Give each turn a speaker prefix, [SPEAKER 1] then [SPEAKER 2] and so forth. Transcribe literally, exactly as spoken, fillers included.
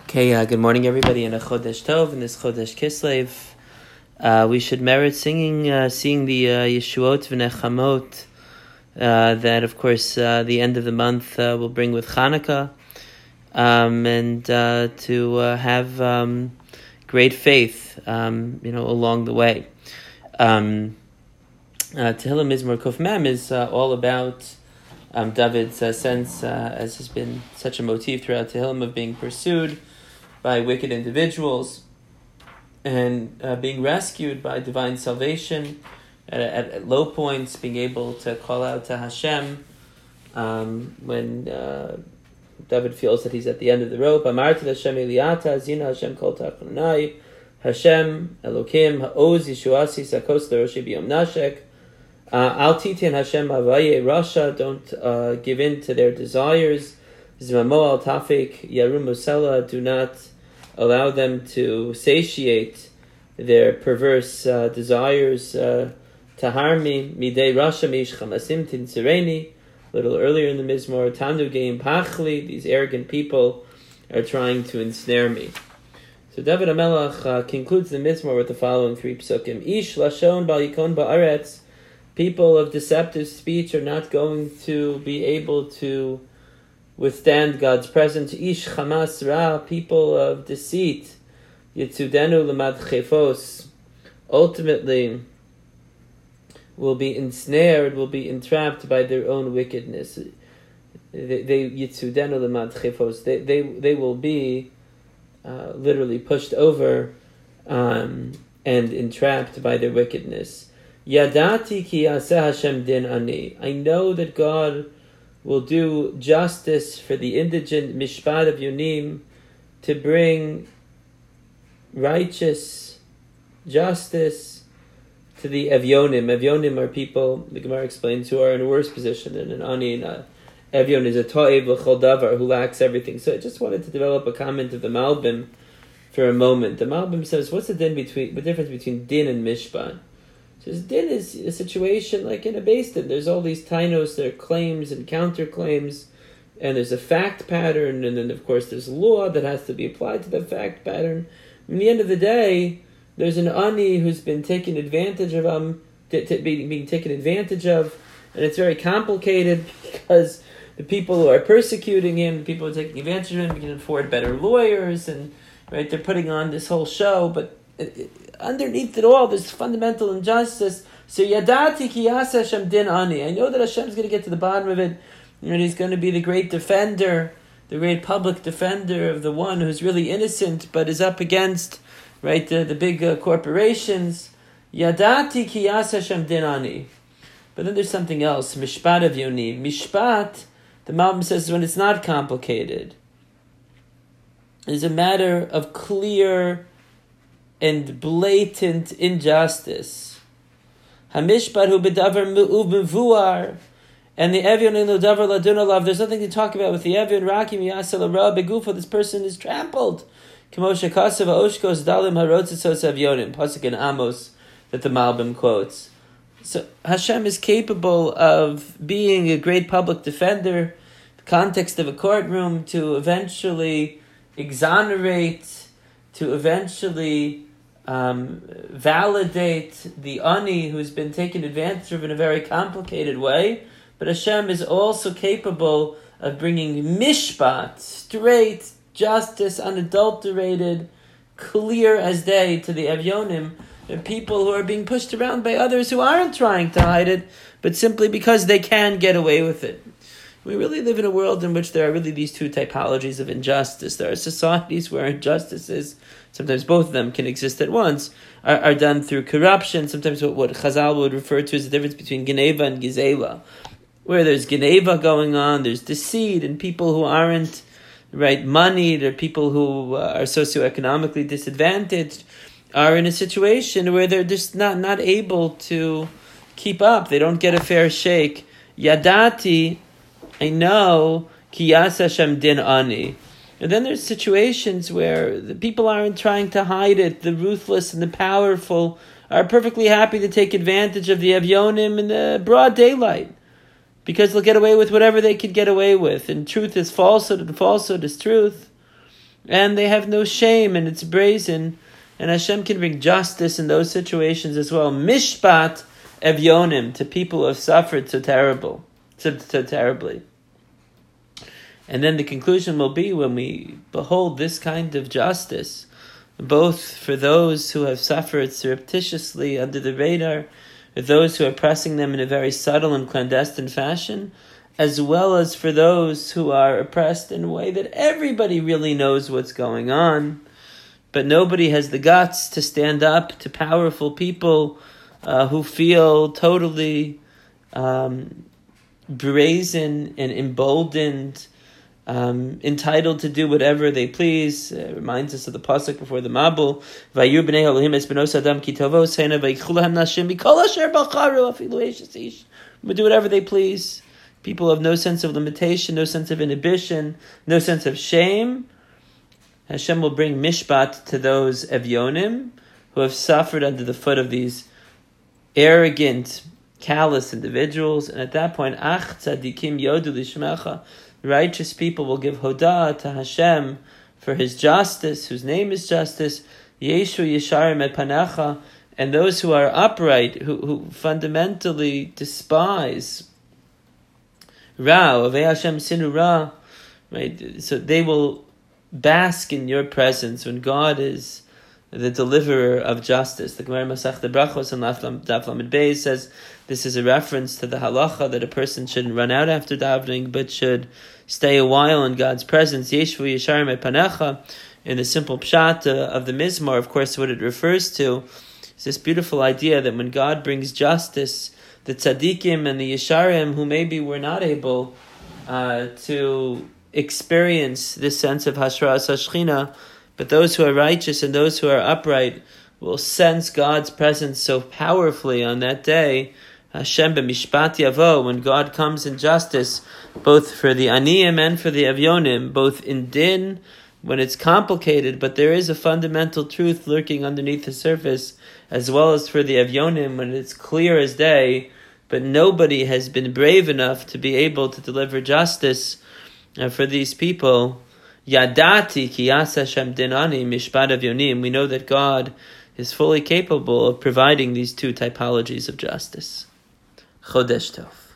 [SPEAKER 1] Okay, uh, good morning, everybody, in a Chodesh Tov, in this Chodesh Kislev. Uh, we should merit singing, uh, seeing the uh, Yeshuot v'Nechamot uh, that, of course, uh, the end of the month uh, will bring with Hanukkah, um, and uh, to uh, have um, great faith, um, you know, along the way. Um, uh, Tehillim Mizmor Kuf Mem is uh, all about um, David's uh, sense, uh, as has been such a motif throughout Tehillim, of being pursued by wicked individuals and uh, being rescued by divine salvation at, at, at low points, being able to call out to Hashem um, when uh, David feels that he's at the end of the rope. Amarti Hashem Eliata, Zina Hashem Kol Tachanai, Hashem Elokim Ha'oz Yeshuasi Sakos L'Roshi B'Yom Nashek. Al Titin Hashem Avaye Rasha, don't uh, give in to their desires. Zmamo Al Tafik Yarum Musela, do not allow them to satiate their perverse uh, desires. Taharmi midei rasha mish chamasim tinsereni. A little earlier in the Mizmor, Tamdu geim pachli. These arrogant people are trying to ensnare me. So David HaMelech uh, concludes the Mizmor with the following three psukim: Ish lashon bal yikon ba'aretz. People of deceptive speech are not going to be able to withstand God's presence. Ish chamas ra, people of deceit, yitzudenu lemad chefos, ultimately will be ensnared, will be entrapped by their own wickedness. They, they yitzudenu lemad chefos. They, they, they will be uh, literally pushed over um, and entrapped by their wickedness. Yadati ki yaseh Hashem din ani. I know that God will do justice for the indigent, mishpat of Yunim, to bring righteous justice to the Evyonim. Evyonim are people, the Gemara explains, who are in a worse position than an ani. And Evyon is a ta'ev l'chol davar, who lacks everything. So I just wanted to develop a comment of the Malbim for a moment. The Malbim says, what's the din between, the difference between din and mishpat? So din is a situation like in a Beis Din. There's all these tainos, there are claims and counterclaims, and there's a fact pattern, and then of course there's law that has to be applied to the fact pattern. In the end of the day, there's an ani who's been taken advantage of, um, t- t- being, being taken advantage of, and it's very complicated because the people who are persecuting him, the people who are taking advantage of him, can afford better lawyers, and right, they're putting on this whole show, but it, it, underneath it all, there's fundamental injustice. So yadati ki yaseh Hashem din ani. I know that Hashem's going to get to the bottom of it, and He's going to be the great defender, the great public defender of the one who's really innocent, but is up against, right, the, the big uh, corporations. Yadati ki yaseh Hashem din ani. But then there's something else. Mishpat of Yoni. Mishpat, the Malbim says, when it's not complicated, is a matter of clear and blatant injustice. Hamishpat hu bedavar mevuar, and the Evyon in davar ladunalav. There's nothing to talk about with the Evyon. Rakim yasel ra begufa. This person is trampled. K'moshe kasav oshkos dalim harotzitzos Evyonim. Pasuk in Amos that the Malbim quotes. So Hashem is capable of being a great public defender, the context of a courtroom, to eventually exonerate, to eventually Um, validate the ani who's been taken advantage of in a very complicated way, but Hashem is also capable of bringing mishpat, straight justice, unadulterated, clear as day to the Evyonim, the people who are being pushed around by others who aren't trying to hide it, but simply because they can get away with it. We really live in a world in which there are really these two typologies of injustice. There are societies where injustices, sometimes both of them can exist at once, are, are done through corruption. Sometimes what, what Chazal would refer to as the difference between Geneva and Gizela, where there's Geneva going on, there's deceit, and people who aren't, right, money, there are people who uh, are socioeconomically disadvantaged, are in a situation where they're just not, not able to keep up. They don't get a fair shake. Yadati, I know, ki yaseh Hashem din ani. And then there's situations where the people aren't trying to hide it. The ruthless and the powerful are perfectly happy to take advantage of the Evyonim in the broad daylight, because they'll get away with whatever they could get away with. And truth is falsehood, and falsehood is truth. and they have no shame, and it's brazen, and Hashem can bring justice in those situations as well. Mishpat evyonim, to people who have suffered so terrible, so, so terribly. And then the conclusion will be, when we behold this kind of justice, both for those who have suffered surreptitiously under the radar, or those who are pressing them in a very subtle and clandestine fashion, as well as for those who are oppressed in a way that everybody really knows what's going on, but nobody has the guts to stand up to powerful people uh, who feel totally um, brazen and emboldened, Um, entitled to do whatever they please. It reminds us of the pasuk before the Mabul. Vayir b'nei Elohim es benos adam ki tovo seina vayikchu lahem nashim mikol asher bacharu afilu eshes ish. They do whatever they please. People have no sense of limitation, no sense of inhibition, no sense of shame. Hashem will bring mishpat to those evyonim who have suffered under the foot of these arrogant, callous individuals. And at that point, ach tzadikim yodu lishmecha, righteous people will give hodah to Hashem for His justice, whose name is justice. Yeshu yesharim et panecha, and those who are upright, who, who fundamentally despise Ra, Ovei Hashem sinu Ra, right? So they will bask in your presence when God is the deliverer of justice. The Gemara Masechta Brachos and Daf Lamed Beis says this is a reference to the halacha that a person shouldn't run out after davening, but should stay a while in God's presence. Yeshvu yesharim et panecha, in the simple pshat of the Mizmor, of course, what it refers to is this beautiful idea that when God brings justice, the tzaddikim and the yesharim, who maybe were not able uh, to experience this sense of Hashras HaShechina, but those who are righteous and those who are upright will sense God's presence so powerfully on that day. Hashem b'mishpat yavo, when God comes in justice, both for the aniyim and for the avyonim, both in din, when it's complicated, but there is a fundamental truth lurking underneath the surface, as well as for the avyonim, when it's clear as day, but nobody has been brave enough to be able to deliver justice uh, for these people. Yadati ki yas Hashem dinani mishpat avyonim. We know that God is fully capable of providing these two typologies of justice. Chodesh Tov.